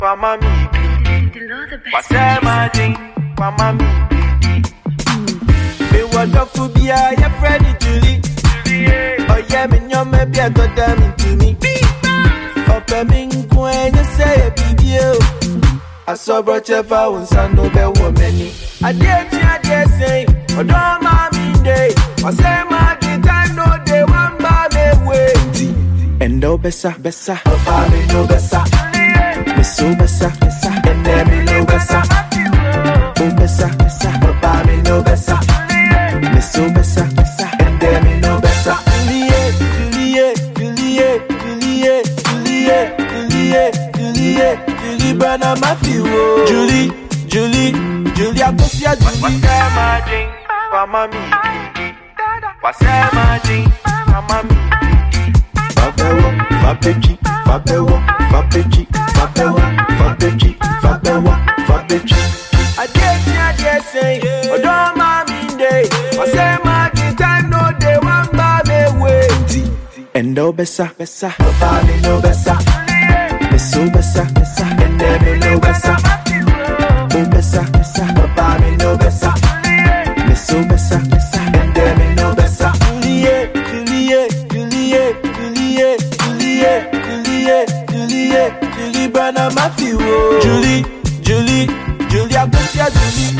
Mama me, what's that magic? Mama me, me what the phobia, your friend Julie. Oh yeah, me no maybe I got them into me. Open me when you say a baby. I saw brother for one son no be woman. I dare say, oh don't mommy day. I say my time no day one by me way. And no bessa, oh me no bessa. Me so bessa, and then me no bessa. Oh bessa, oh me no bessa. Me so bessa, and then me no bessa. Julie Bana Matthew. Julie, I go see a Julie. What's that magic? Mama me. What's that magic? Mama me. Fabechi. I dare say, oh don't mommy day. I say my time no day one by me way. And no bessa, oh me no bessa. Me so bessa, and then me no bessa. Oh bessa, oh me no bessa. Me so bessa, and then me no bessa. Julie Bana Matthew. Julie, I go see a Julie.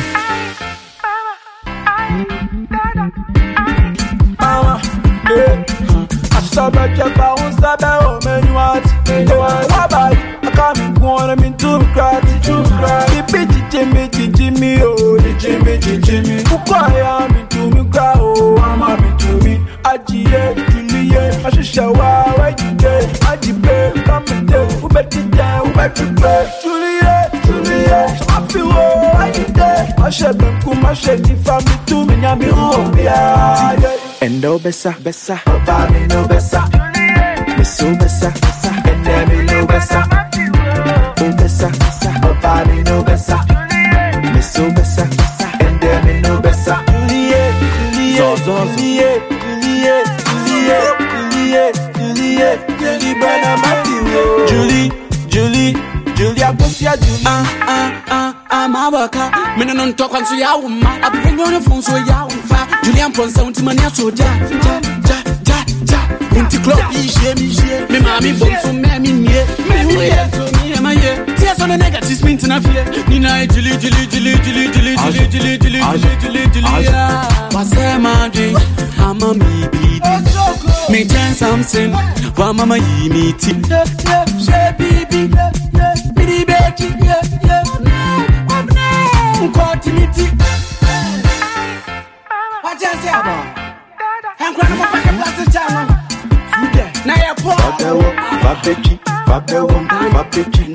Mama, I saw that you found Sabah, man, you want. I can't go on, I'm in too cry. Jimmy, oh, Jimmy. Who cry, I'm into me, cry, oh, I'm into me. Julie, I should show why you did. Come and tell who better down, who better play. Julie, I feel why you did. I should be cool, my shady family to me, I'm home, yeah. And no bessa, oh, me no bessa. Me so bessa, and then me no bessa. Oh bessa, oh, me no bessa. Me so bessa, and then me no bessa. Julie Bana Matthew. Julie, I go see a Julie. I'm a worker. Me no talk on so ya woman. I bring on the phone so ya woman. Julian Pon sound to mania so ja. Unti club me mommy bum for me me so me am here. Tears on the negative spin to na fear. Nina Julie. What's that magic? I'm a me beat. Me turn something. Wa mama yi me tip. She baby. Bidi beti. Continuity. What you say about? I'm going to make a plastic channel. Now you're poor. Fabechi.